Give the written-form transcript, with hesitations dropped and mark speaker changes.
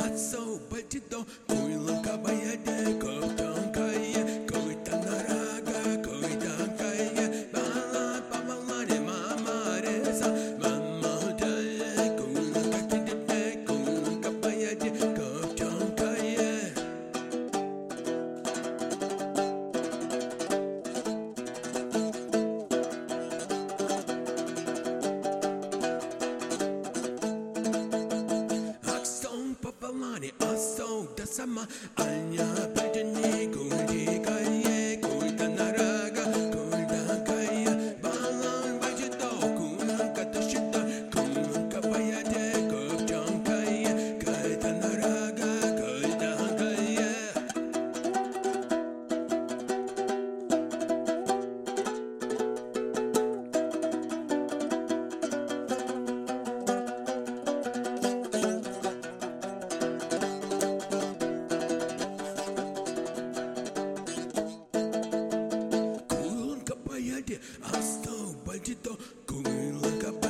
Speaker 1: Atsau baltito, kuilanka bayade, kautan kaya, kautan naraga, kautan kaya, bala pamalane mama reza, mama dale, kuilanka tidite, kuilanka bayade, kautan kaya. Papalani aso da sama anya bedeni gudi kaye kuita naraga kuita kaya balan bajito kuna katashita kuna kapaya de kopjan kaya kuita naraga kuita kaya. Asto, baltito, kuilanka